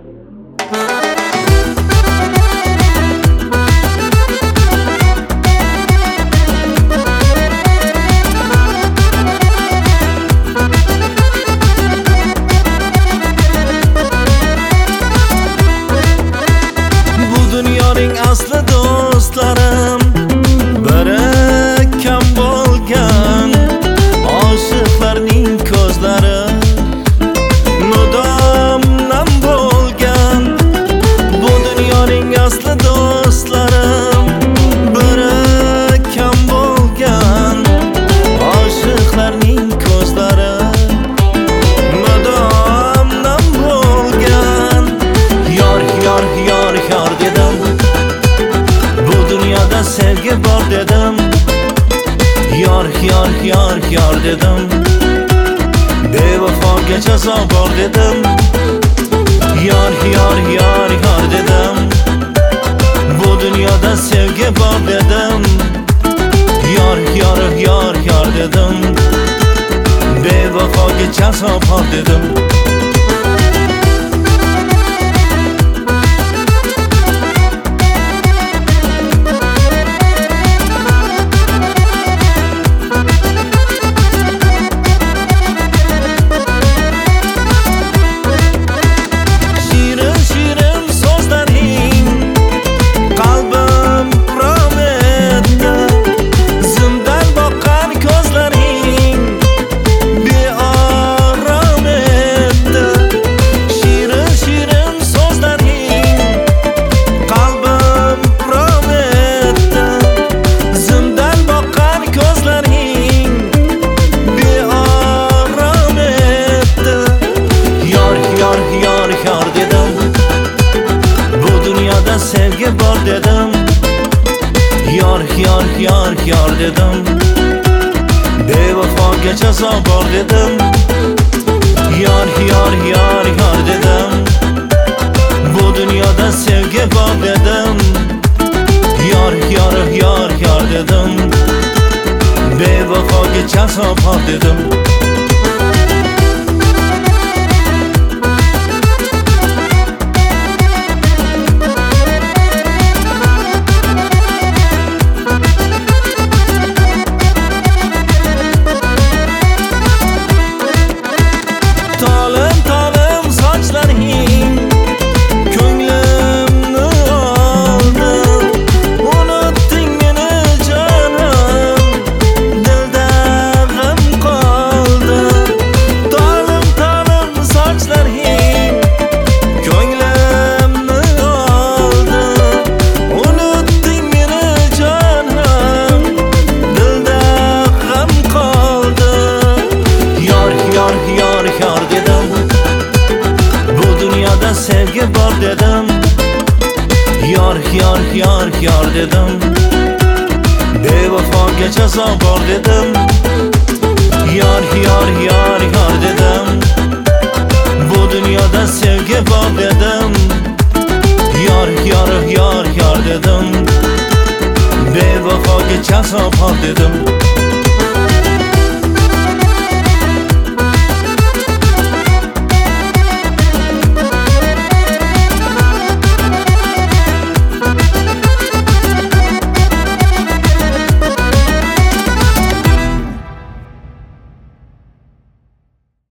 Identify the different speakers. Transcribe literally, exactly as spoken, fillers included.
Speaker 1: Asli do'stlarim biri kam bo'lgan, oshiqlarning ko'zlari mudom nam bo'lgan. Bu dunyoning asli do'stlarim biri kam bo'lgan, oshiqlarning ko'zlari mudom nam bo'lgan. Yor yor yor yor dedim, dünyada sevgi var dedim. Yor yor yor yor dedim, bevafoga jazo bor dedim. Yor yor yor yor dedim, bu dünyada sevgi var dedim. Yor yor yor yor dedim, bevafoga jazo bor dedim. Sevgi var dedim. Yor yor yor yor dedim, bevafoga jazo bor dedim. Yor yor yor yor dedim, bu dunyoda sevgi var dedim. Yor yor yor yor dedim, bevafoga jazo bor dedim. Sevgi var dedim. Yor yor yor yor dedim, bevafoga jazo bor dedim. Yor yor yor yor dedim, bu dunyoda sevgi var dedim. Yor yor yor yor dedim, bevafoga jazo bor dedim.